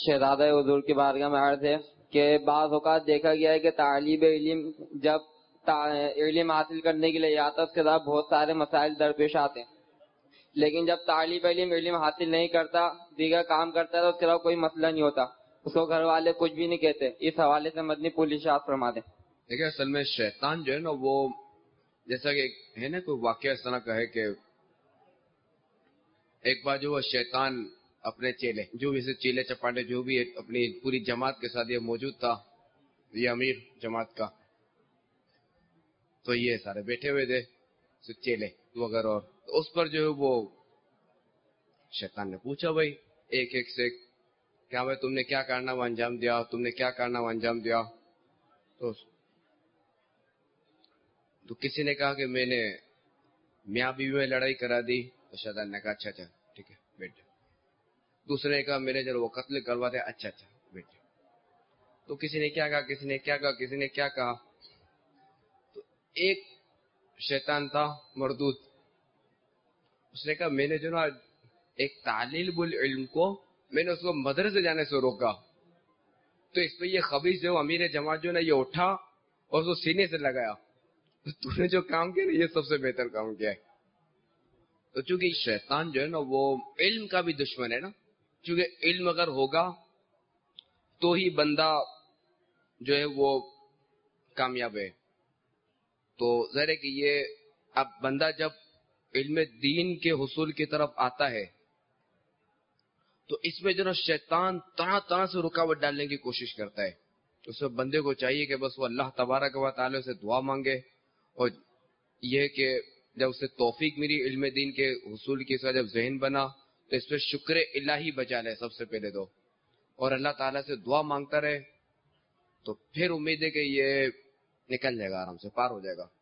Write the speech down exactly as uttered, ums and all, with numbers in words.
شہزادہ حضور کی بارگاہ میں عرض ہے کہ بعض اوقات دیکھا گیا ہے کہ طالب علم جب علم حاصل کرنے کے لیے جاتا ہے اس کے بعد بہت سارے مسائل درپیش آتے ہیں، لیکن جب طالب علم علم حاصل نہیں کرتا، دیگر کام کرتا ہے تو اس کے علاوہ کوئی مسئلہ نہیں ہوتا، اس کو گھر والے کچھ بھی نہیں کہتے. اس حوالے سے مدنی پھول ارشاد فرما دیں. دیکھیں اصل میں شیطان جو ہے نا وہ جیسا کہ ہے نا کوئی واقعہ اس طرح کا ہے کہ ایک بار جو وہ شیطان اپنے چیلے جو بھی سے چیلے چپاٹے جو بھی اپنی پوری جماعت کے ساتھ یہ موجود تھا، یہ امیر جماعت کا، تو یہ سارے بیٹھے ہوئے تھے چیلے وغیرہ، اور اس پر جو ہے وہ شیطان نے پوچھا بھائی ایک ایک سے کیا بھائی تم نے کیا کارنامہ انجام دیا، تم نے کیا کارنامہ انجام دیا. تو تو کسی نے کہا کہ میں نے میاں بیوی میں لڑائی کرا دی، تو شیطان نے کہا اچھا اچھا ٹھیک ہے بیٹھ جاؤ. دوسرے نے کہا میرے جو وہ قتل کروا دے، اچھا اچھا بیٹھ جاؤ. تو کسی نے کیا کہا کسی نے کیا کہا کسی نے کیا کہا. تو ایک شیطان تھا مردود، اس نے کہا میں نے جو نا ایک طالب العلم کو میں نے اس کو مدرسے جانے سے روکا، تو اس پہ یہ خبیث جو امیر جماعت جو نا یہ اٹھا اور اس کو سینے سے لگایا. تو نے جو کام کیا نا یہ سب سے بہتر کام کیا ہے. تو چونکہ شیطان جو ہے نا وہ علم کا بھی دشمن ہے نا، چونکہ علم اگر ہوگا تو ہی بندہ جو ہے وہ کامیاب ہے. تو ظاہر ہے کہ یہ اب بندہ جب علم دین کے حصول کی طرف آتا ہے تو اس میں جو نا شیطان طرح طرح سے رکاوٹ ڈالنے کی کوشش کرتا ہے. اس میں بندے کو چاہیے کہ بس وہ اللہ تبارک و تعالی سے دعا مانگے، اور یہ کہ جب اسے توفیق ملی علم دین کے حصول کی، جب ذہن بنا تو اس پہ شکر الہی بجا لے سب سے پہلے تو، اور اللہ تعالیٰ سے دعا مانگتا رہے، تو پھر امید ہے کہ یہ نکل جائے گا، آرام سے پار ہو جائے گا.